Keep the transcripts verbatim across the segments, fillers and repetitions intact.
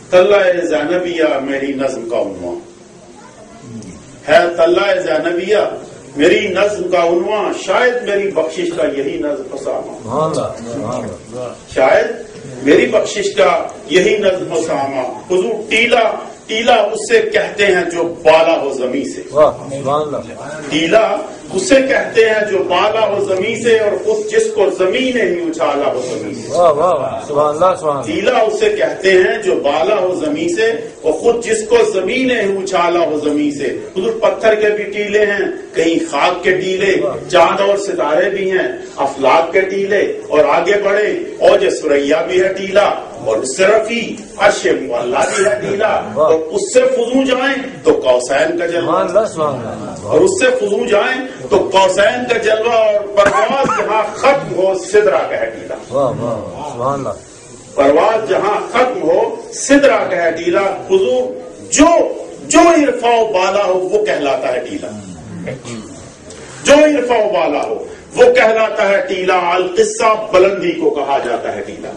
طلع زینبیہ میری نظم کا عنوان ہے، طلع زینبیہ میری نظم کا عنوان، شاید میری بخشش کا یہی نظم اسامہ، شاید میری بخشش کا یہی نظم اسامہ۔ حضور ٹیلا ٹیلا اسے کہتے ہیں جو بالا ہو زمین سے، ٹیلا اسے کہتے ہیں جو بالا ہو زمین سے، اور خود جس کو زمین نے ہی اچھالا ہو زمین سے۔ ٹیلا اسے کہتے ہیں جو بالا ہو زمین سے، اور خود جس کو زمین نے ہی اچھالا ہو زمین سے۔ حضور پتھر کے بھی ٹیلے ہیں، کہیں خاک کے ٹیلے، چاند اور ستارے بھی ہیں، افلاک کے ٹیلے، اور آگے بڑھے اوج سریا بھی ہے ٹیلا، اور صرفی عرش معلا بھی ہے ٹیلا، اور اس سے فضو جائیں تو قوسین کا جلوہ، اور اس سے فضو جائیں تو قوسین کا جلوہ، اور پرواز جہاں ختم ہو سدرا کا ہے ٹیلا، پرواز جہاں ختم ہو سدرا کا ہے ٹیلا۔ حضور جو جو عرفا و بالا ہو وہ کہلاتا ہے ٹیلا، جو عرفا و بالا ہو وہ کہلاتا ہے ٹیلا۔ القصہ بلندی کو کہا جاتا ہے ٹیلا،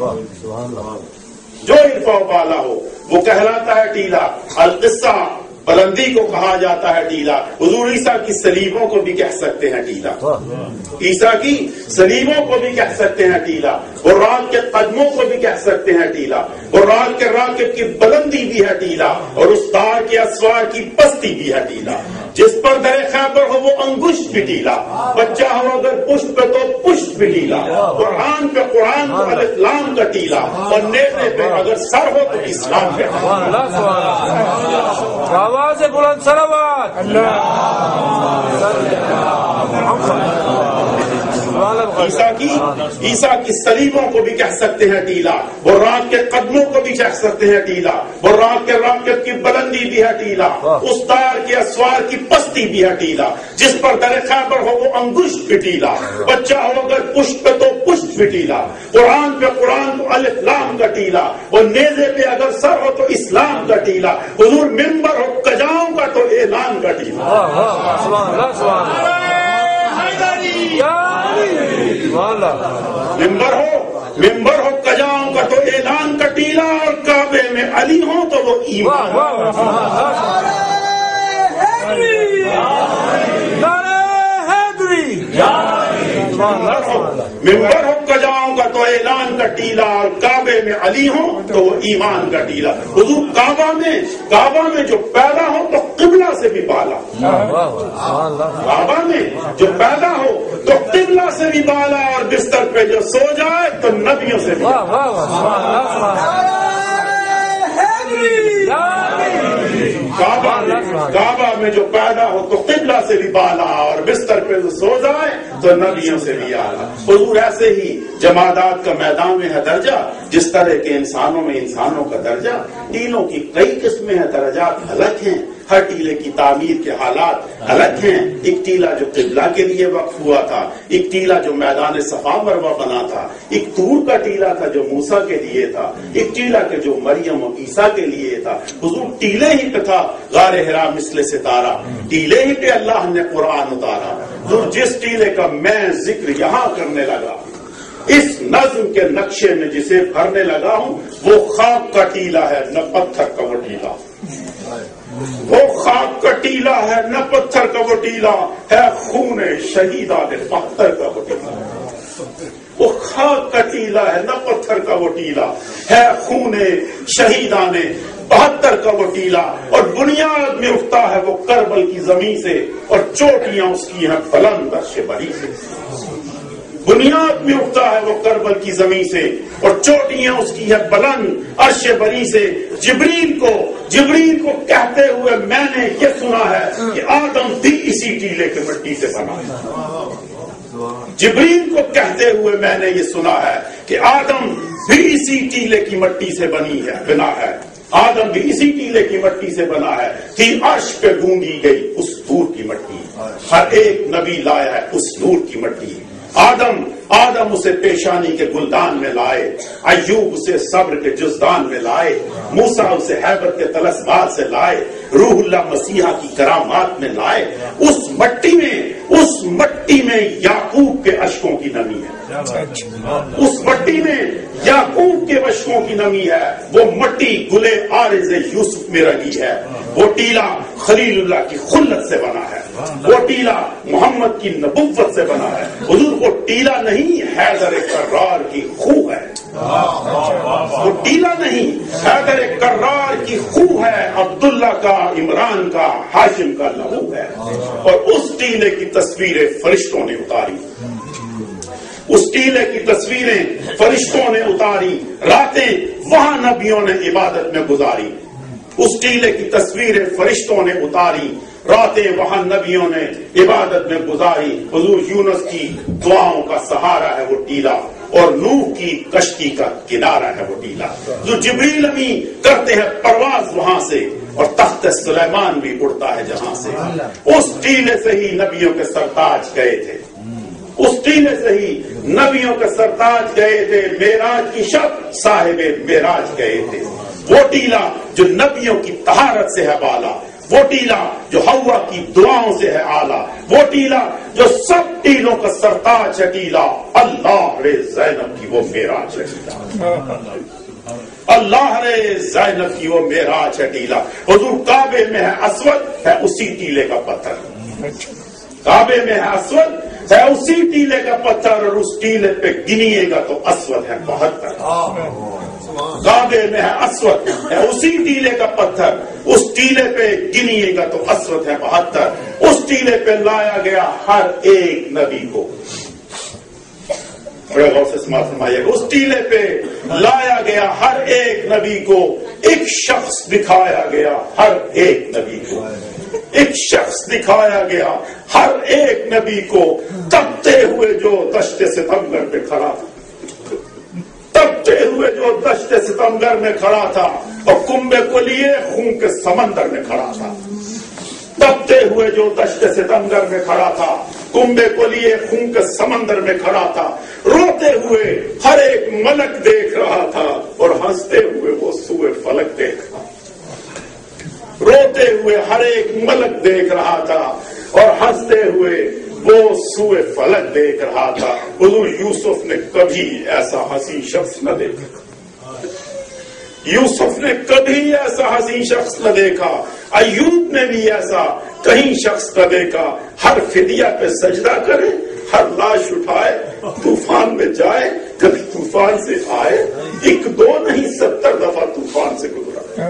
جو عرفا و بالا ہو وہ کہلاتا ہے ٹیلا، القصہ بلندی کو کہا جاتا ہے ٹیلا۔ حضور عیسیٰ کی سلیبوں کو بھی کہہ سکتے ہیں ٹیلا، عیسیٰ کی سلیبوں کو بھی کہہ سکتے ہیں ٹیلا، براق کے قدموں کو بھی کہہ سکتے ہیں ٹیلا، براق کے راکب کی بلندی بھی ہے ٹیلا، اور استار کے اسوار کی پستی بھی ہے ٹیلا۔ جس پر در خیبر ہو وہ انگشت بھی ٹیلا، بچہ ہو اگر پشت پہ تو پشت بھی ٹیلا، قرآن پہ قرآن تو الف لام کا ٹیلا، اور نیزے پہ اگر سر ہو تو اسلام کا ٹیلا۔ آواز بلند صلوات عیسیٰ کی عیسیٰ کی سلیبوں کو بھی کہہ سکتے ہیں ٹیلا، براق کے قدموں کو بھی کہہ سکتے ہیں ٹیلا، براق کے راکب کی بلندی بھی ہے ٹیلا، استار کے اسوار کی پستی بھی ہے ٹیلا۔ جس پر در خیبر ہو وہ انگشت بھی ٹیلا، بچہ ہو اگر پشت پہ تو پشت بھی ٹیلا، قرآن پہ قرآن تو الف لام کا ٹیلا، اور نیزے پہ اگر سر ہو تو اسلام کا ٹیلا۔ حضور ممبر ہو کجاؤں کا تو اعلان کا ٹیلا، ممبر ہو ممبر ہو کجاؤں کا تو اعلان کا ٹیلا، اور کعبے میں علی ہوں تو وہ ایمان۔ ممبر ہو کجاؤں کا تو اعلان کا ٹیلا، اور کعبے میں علی ہوں تو وہ ایمان کا ٹیلا۔ حضور کعبہ میں کعبہ میں جو پیدا ہو تو قبلہ سے بھی بالا، کعبہ میں جو پیدا ہو تو قبلہ سے بھی بالا، اور بستر پہ جو سو جائے تو نبیوں سے بھی کعبہ میں کعبہ میں جو پیدا ہو تو قبلہ سے بھی بالا، اور بستر پہ جو سو جائے تو نبیوں سے بھی اعلیٰ۔ حضور ایسے ہی جمادات کا میدان میں ہے درجہ، جس طرح کے انسانوں میں انسانوں کا درجہ، ٹیلوں کی کئی قسمیں ہیں، درجات الگ ہیں، ہر ٹیلے کی تعمیر کے حالات الگ ہیں۔ ایک ٹیلا جو قبلہ کے لیے وقف ہوا تھا، ایک ٹیلا جو میدان صفا مروہ بنا تھا، ایک طور کا ٹیلا تھا جو موسیٰ کے لیے تھا، ایک ٹیلا کے جو مریم و عیسیٰ کے لیے تھا۔ حضور ٹیلے ہی پہ تھا غار حرا مثل ستارہ، ٹیلے ہی پہ اللہ نے قرآن اتارا۔ حضور جس ٹیلے کا میں ذکر یہاں کرنے لگا، اس نظم کے نقشے میں جسے بھرنے لگا ہوں، وہ خاک کا ٹیلا ہے نہ پتھر کا وہ ٹیلا، وہ خاک کا ٹیلا ہے نہ پتھر کا وہ ٹیلا ہے، خون شہیدان پتھر کا وہ ٹیلا، وہ خاک کا ٹیلا ہے نہ پتھر کا وہ ٹیلا ہے، خون شہیدان بہتر کا وہ ٹیلا، اور بنیاد میں اٹھتا ہے وہ کربل کی زمین سے، اور چوٹیاں اس کی ہیں بلند عرش بری سے، بنیاد میں اٹھتا ہے وہ کربل کی زمین سے، اور چوٹیاں اس کی ہے بلند عرش بری سے۔ جبریل کو جبریل کو کہتے ہوئے میں نے یہ سنا ہے کہ آدم بھی اسی ٹیلے کے مٹی سے بنا ہے، جبریل کو کہتے ہوئے میں نے یہ سنا ہے کہ آدم بھی اسی ٹیلے کی مٹی سے بنی ہے بنا ہے، آدم بھی اسی ٹیلے کی مٹی سے بنا ہے، تھی عرش پہ گونگی گئی اس نور کی مٹی، ہر ایک نبی لایا ہے اس نور کی مٹی۔ آدم آدم اسے پیشانی کے گلدان میں لائے، ایوب اسے صبر کے جزدان میں لائے، موسیٰ اسے حیبت کے طلسمات سے لائے، روح اللہ مسیحا کی کرامات میں لائے۔ اس مٹی میں اس مٹی میں یعقوب کے اشکوں کی نمی ہے، اس مٹی میں یعقوب کے اشکوں کی نمی ہے۔ وہ مٹی گلے عارض یوسف میں رنگی ہے، وہ ٹیلا خلیل اللہ کی خلت سے بنا ہے، وہ ٹیلا محمد کی نبوت سے بنا ہے۔ حضور وہ ٹیلا نہیں، حیدر کرار کی خو ہے، وہ ٹیلا نہیں، حیدر کرار کی خو ہے، عبداللہ کا، عمران کا، ہاشم کا لہو ہے۔ اور اس ٹیلے کی تصویریں فرشتوں نے اتاری، اس ٹیلے کی تصویریں فرشتوں نے اتاری، راتیں وہاں نبیوں نے عبادت میں گزاری، اس ٹیلے کی تصویریں فرشتوں نے اتاری، راتیں وہاں نبیوں نے عبادت میں گزاری۔ حضور یونس کی دعاؤں کا سہارا ہے وہ ٹیلا، اور نوح کی کشتی کا کنارہ ہے وہ ٹیلا، جو جبریل امین کرتے ہیں پرواز وہاں سے، اور تخت سلیمان بھی اڑتا ہے جہاں سے۔ اس ٹیلے سے ہی نبیوں کے سرتاج گئے تھے، اس ٹیلے سے ہی نبیوں کے سرتاج گئے تھے، معراج کی شب صاحب معراج گئے تھے۔ وہ ٹیلا جو نبیوں کی طہارت سے ہے بالا، وہ ٹیلا جو حوا کی دعاؤں سے ہے آلہ، وہ ٹیلا جو سب ٹیلوں کا سرتاج ہے ٹیلا، اللہ رے زینب کی وہ معراج ہے ٹیلا، اللہ رے زینب کی وہ معراج ہے ٹیلا۔ حضور کعبے میں ہے اسود، ہے اسی ٹیلے کا پتھر، کعبے میں ہے اسود، ہے اسی ٹیلے کا پتھر، اور اس ٹیلے پہ گنیے گا تو اسود ہے بہتر۔ کعبے میں ہے اسود، ہے اسی ٹیلے کا پتھر، اس ٹیلے پہ گنیے گا تو اسود ہے بہتر۔ اس ٹیلے پہ لایا گیا ہر ایک نبی کو، بڑے غور سے سماعت فرمائیے گا، اس ٹیلے پہ لایا گیا ہر ایک نبی کو، ایک شخص دکھایا گیا ہر ایک نبی کو، ایک شخص دکھایا گیا ہر ایک نبی کو، تپتے ہوئے جو دشت ستمگر پہ کھڑا تھا، تپتے ہوئے جو دشت ستمگر میں کھڑا تھا، اور کنبے کو لیے خون کے سمندر میں کھڑا تھا، تپتے ہوئے جو دشت ستمگر میں کھڑا تھا، کنبے کو لیے خون کے سمندر میں کھڑا تھا، روتے ہوئے ہر ایک ملک دیکھ رہا تھا، اور ہنستے ہوئے وہ سوئے فلک دیکھ رہا تھا، روتے ہوئے ہر ایک ملک دیکھ رہا تھا، اور ہنستے ہوئے وہ سوئے فلک دیکھ رہا تھا۔ حضور یوسف نے کبھی ایسا حسین شخص نہ دیکھا، یوسف نے کبھی ایسا حسین شخص نہ دیکھا، ایوب نے بھی ایسا کہیں شخص نہ دیکھا۔ ہر فدیہ پہ سجدہ کرے، ہر لاش اٹھائے، طوفان میں جائے، کبھی طوفان سے آئے، ایک دو نہیں ستر دفعہ طوفان سے گزرا،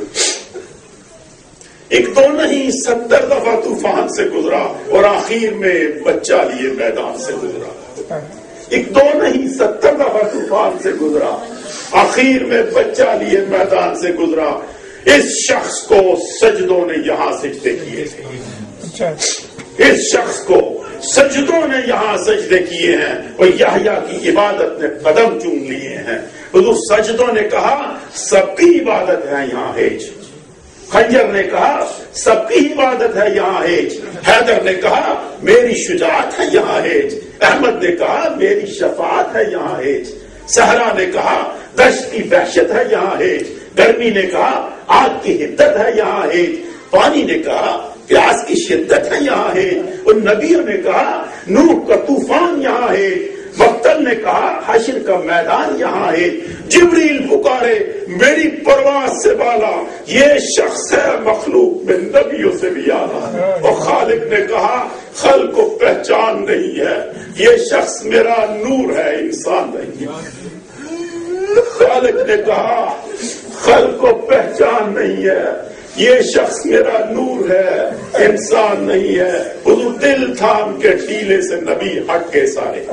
ایک دو نہیں ستر دفعہ طوفان سے گزرا، اور آخر میں بچہ لیے میدان سے گزرا، ایک دو نہیں ستر دفعہ طوفان سے گزرا، آخر میں بچہ لیے میدان سے گزرا۔ اس شخص کو سجدوں نے یہاں سجدے کیے تھے، اس شخص کو سجدوں نے یہاں سجدے کیے ہیں، اور یحییٰ کی عبادت نے قدم چوم لیے ہیں۔ حضور سجدوں نے کہا سب کی عبادت ہے یہاں ہیج، خنجر نے کہا سب کی عبادت ہے یہاں ہیج، حیدر نے کہا میری شجاعت ہے یہاں ہیج، احمد نے کہا میری شفاعت ہے یہاں ہیج، صحرا نے کہا دشت کی وحشت ہے یہاں ہیج، گرمی نے کہا آگ کی حدت ہے یہاں ہیج، پانی نے کہا پیاس کی شدت ہے یہاں ہیج، اور نبیوں نے کہا نوح کا طوفان یہاں ہیج، مقتل نے کہا حشر کا میدان یہاں ہے، جبریل پکارے میری پرواز سے بالا، یہ شخص ہے مخلوق میں نبیوں سے بھی اعلیٰ، اور خالق نے کہا خلق کو پہچان نہیں ہے، یہ شخص میرا نور ہے انسان نہیں ہے، خالق نے کہا خلق کو پہچان نہیں ہے، یہ شخص میرا نور ہے انسان نہیں ہے۔ حضور دل تھام کے ٹیلے سے نبی ہٹ گئے سارے،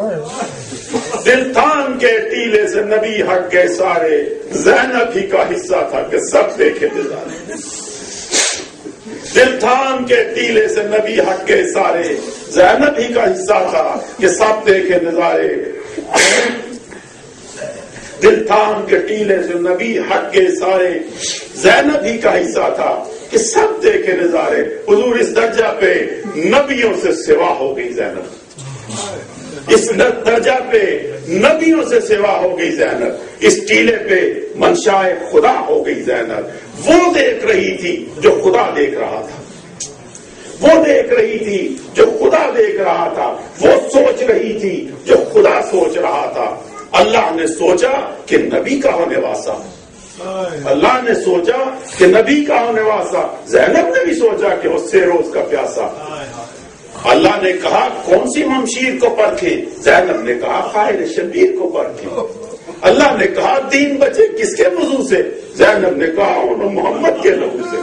دل تھام کے ٹیلے سے نبی ہٹ گئے سارے، زینب ہی کا حصہ تھا کہ سب دیکھے نظارے، دل تھام کے ٹیلے سے نبی ہٹ گئے سارے، زینب ہی کا حصہ تھا کہ سب دیکھے نظارے، دل تھام کے ٹیلے سے نبی ہٹ گئے سارے، زینب ہی کا حصہ تھا کہ سب دیکھے نظارے۔ حضور اس درجہ پہ نبیوں سے سوا ہو گئی زینب، اس درجہ پہ نبیوں سے سوا ہو گئی زینب، اس ٹیلے پہ منشائے خدا ہو گئی زینب۔ وہ دیکھ رہی تھی جو خدا دیکھ رہا تھا، وہ دیکھ رہی تھی جو خدا دیکھ رہا تھا، وہ سوچ رہی تھی جو خدا سوچ رہا تھا۔ اللہ نے سوچا کہ نبی کا ہونے واسا، اللہ نے سوچا کہ نبی کا ہونے واسا، زینب نے بھی سوچا کہ اس سے روز کا پیاسا۔ اللہ نے کہا کون سی ممشیر کو پرکھے، زینب نے کہا خائر شبیر کو پرکھے۔ اللہ نے کہا دین بچے کس کے وضو سے، زینب نے کہا انہوں محمد کے لہو سے۔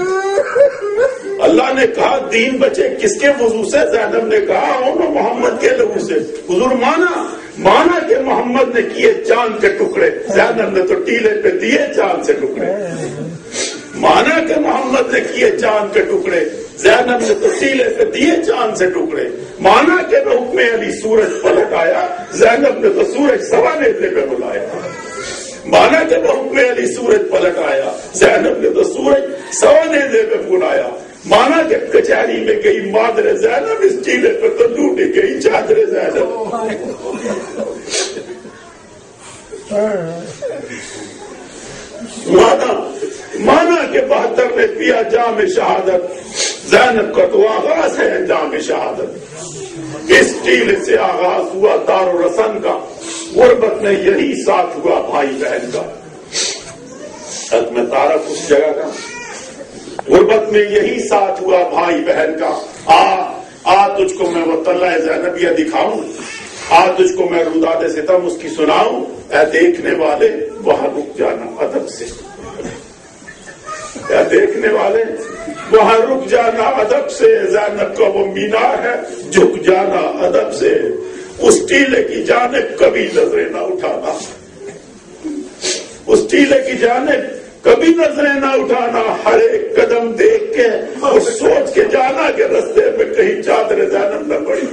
اللہ نے کہا دین بچے کس کے وضو سے، زینب نے کہا انہوں محمد کے لہو سے۔ حضور مانا مانا کہ محمد نے کیے چاند کے ٹکڑے، زینب نے تو ٹیلے پہ دیے چاند سے ٹکڑے۔ مانا کہ محمد نے کیے چاند کے ٹکڑے، زینب نے تو ٹیلے پہ دیے چاند سے ٹکڑے۔ مانا کہ حکم علی سورج پلٹ آیا، زینب نے تو سورج سوا نیزے پہ بلایا۔ مانا کہ حکم علی سورج پلٹ آیا، زینب نے تو سورج سوا نیزے پہ بلایا۔ مانا کہ کچہری میں گئی مادر زینب، اس ٹیلے پہ تو لوٹ گئی چادر زینب۔ مانا مانا کہ بہتر نے پیا جام شہادت، زینب کا تو آغاز ہے جام شہادت۔ اس ٹیلے سے آغاز ہوا دار و رسن کا، غربت میں یہی ساتھ ہوا بھائی بہن کا۔ حق میں تعارف اس جگہ کا، غربت میں یہی ساتھ ہوا بھائی بہن کا۔ آ آ تجھ کو میں وہ طلعہ زینبیہ دکھاؤں، آ تجھ کو میں روداد ستم اس کی سناؤں، اے دیکھنے والے وہاں رک جانا ادب سے، اے دیکھنے والے وہاں رک جانا ادب سے۔ زینب کا وہ مینار ہے جھک جانا ادب سے، اس ٹیلے کی جانب کبھی نظریں نہ اٹھانا، اس ٹیلے کی جانب کبھی نظریں نہ اٹھانا۔ ہر ایک قدم دیکھ کے اور سوچ کے جانا کہ رستے میں کہیں چادر زینب نہ پڑی۔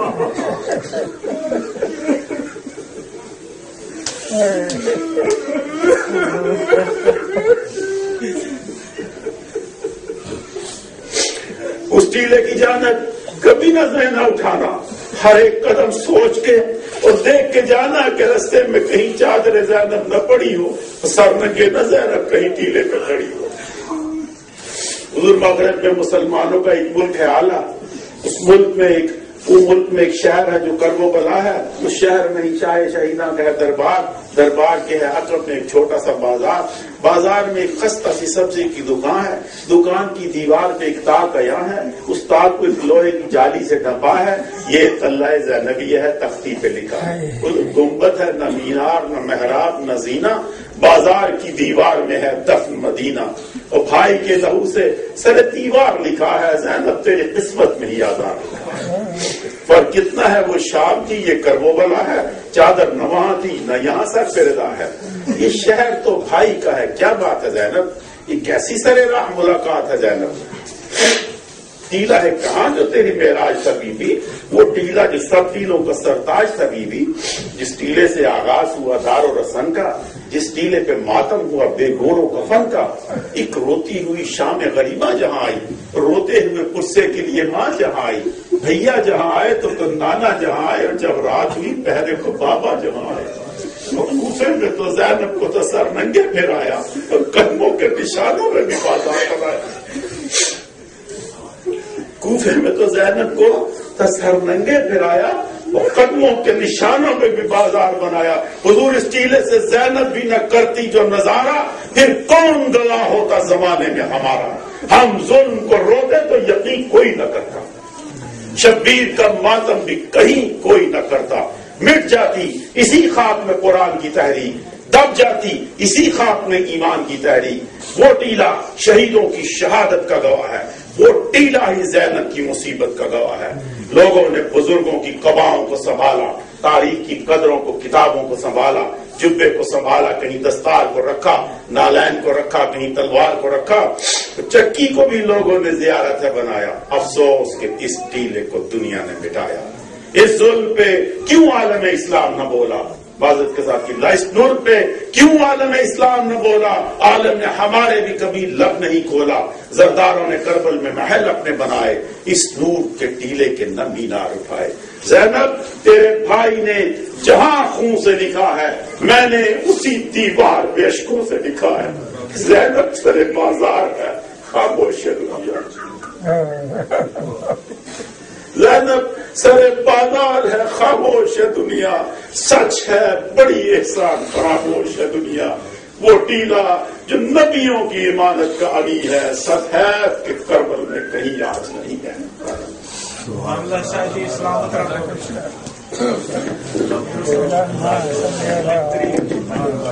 اس ٹیلے کی جانب کبھی نظریں نہ اٹھانا، ہر ایک قدم سوچ کے اور دیکھ کے جانا کہ رستے میں کہیں چادر زینب نہ پڑی ہو، سر ننگے نہ زینب کہیں ٹیلے پہ کھڑی ہو۔ حضور مغرب میں مسلمانوں کا ایک ملک ہے اعلیٰ، اس ملک میں ایک وہ ملک میں ایک شہر ہے جو کرب و بلا ہے، اس شہر میں ہی شاہ شہیداں کا ہے دربار، دربار کے ہے اطراف میں ایک چھوٹا سا بازار، بازار میں ایک خستہ سی سبزی کی دکان ہے، دکان کی دیوار پہ ایک تاک عیاں ہے، اس تاک کو ایک لوہے کی جالی سے ڈھپا ہے، یہ طلعہ زینبیہ ہے، تختی پہ لکھا ہے، کوئی گنبد ہے، نہ مینار نہ محراب نہ زینہ، بازار کی دیوار میں ہے دفن مدینہ، اور بھائی کے لہو سے سر دیوار لکھا ہے، زینب تیری قسمت میں ہی آزاد ہے۔ پر کتنا ہے وہ شام کی، یہ کرب و بلا ہے، چادر نہ وہاں تھی نہ یہاں سر پہ رضا ہے۔ یہ شہر تو بھائی کا ہے، کیا بات ہے زینب، یہ کیسی سر راہ ملاقات ہے زینب۔ ٹیلا ہے کہاں جو تیری معراج تھا بی بی، وہ ٹیلا جو سب ٹیلوں کا سرتاج تھا بی بی، جس ٹیلے سے آغاز ہوا دار و رسن کا، جس ٹیلے پہ ماتم ہوا بے گور و کفن کا۔ ایک روتی ہوئی شام غریبہ جہاں آئی، روتے ہوئے قصے کے لیے ماں جہاں آئی، بھیا جہاں آئے تو تو نانا جہاں آئے، اور جب رات ہوئی پہرے کو بابا جہاں آئے۔ کوفے میں تو زینب کو تو سر ننگے پھرایا، اور قدموں کے نشانوں میں بھی بازار کرایا۔ کوفے میں تو زینب کو تو سر ننگے پھرایا، اور قدموں کے نشانوں میں بھی بازار بنایا۔ حضور اس ٹیلے سے زینب بھی نہ کرتی جو نظارہ، پھر کون گواہ ہوتا زمانے میں ہمارا۔ ہم ظلم کو روتے تو یقین کوئی نہ کرتا، شبیر کا ماتم بھی کہیں کوئی نہ کرتا۔ مٹ جاتی اسی خاک میں قرآن کی تحریک، دب جاتی اسی خاک میں ایمان کی تحریک۔ وہ ٹیلا شہیدوں کی شہادت کا گواہ ہے، وہ ٹیلا ہی زینب کی مصیبت کا گواہ ہے۔ لوگوں نے بزرگوں کی قباؤں کو سنبھالا، تاریخ کی قدروں کو کتابوں کو سنبھالا، جبے کو سنبھالا، کہیں دستار کو رکھا، نالین کو رکھا، کہیں تلوار کو رکھا، چکی کو بھی لوگوں نے زیارت ہے بنایا۔ افسوس کہ اس ٹیلے کو دنیا نے مٹایا۔ اس ظلم پہ کیوں عالم اسلام نہ بولا، معذرت کے ساتھ کی اس نور پہ کیوں عالم اسلام نہ بولا؟ عالم نے ہمارے بھی کبھی لب نہیں کھولا، زرداروں نے کربل میں محل اپنے بنائے، اس نور کے ٹیلے کے نہ مینار اٹھائے۔ زینب تیرے بھائی نے جہاں خون سے لکھا ہے، میں نے اسی دیوار پہ اشکوں سے لکھا ہے۔ زینب سر بازار ہے، خاموش دنیا۔ زینب سر بازار ہے، خاموش ہے دنیا۔ سچ ہے بڑی احسان، خاموش ہے دنیا۔ وہ ٹیلا جو نبیوں کی امانت کا علی ہے، سچ ہے کہ کربل میں کہیں آج نہیں ہے۔ اللہ شاہی اسلام